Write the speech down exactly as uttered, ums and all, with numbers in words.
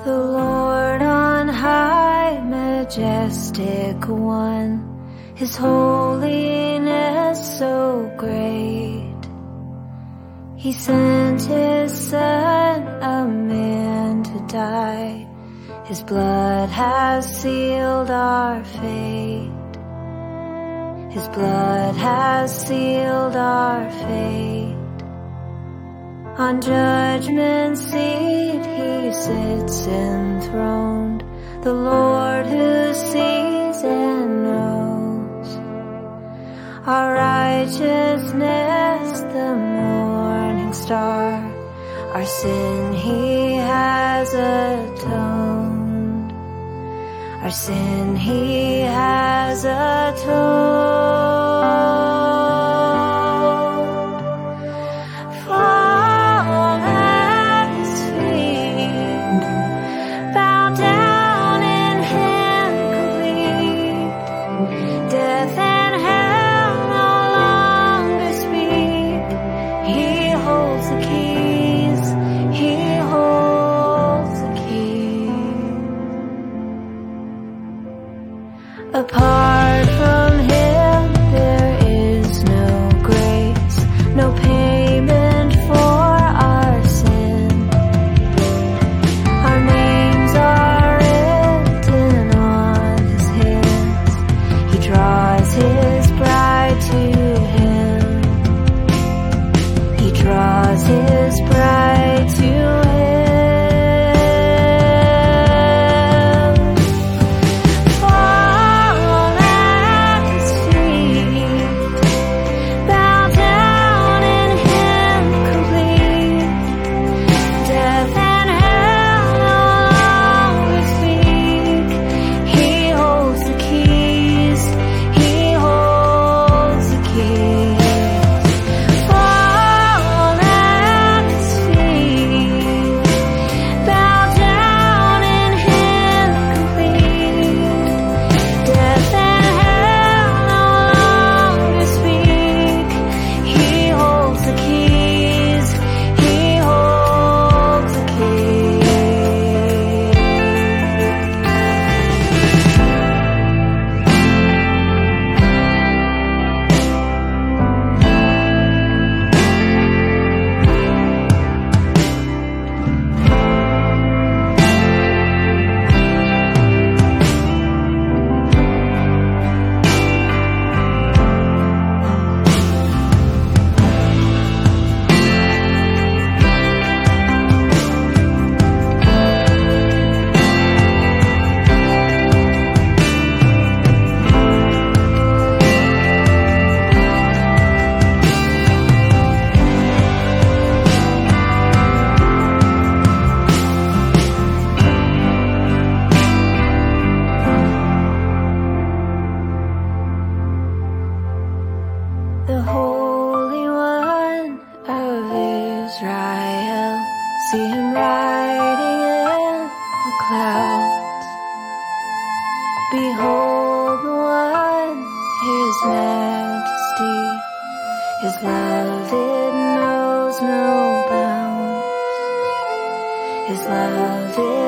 The Lord on high, majestic one, His holiness so great. He sent His Son, a man to die. His blood has sealed our fate. His blood has sealed our fate. On judgment seat He sits enthroned, the Lord who sees and knows our righteousness, the morning star. Our sin He has atoned. Our sin He has atoned. Apart from Him there is no grace, no payment for our sin. Our names are written on His hands. He draws His bride to Him. He draws His bride to Him. The Holy One of Israel, see Him riding in the clouds. Behold the One, His majesty, His love it knows no bounds. His love it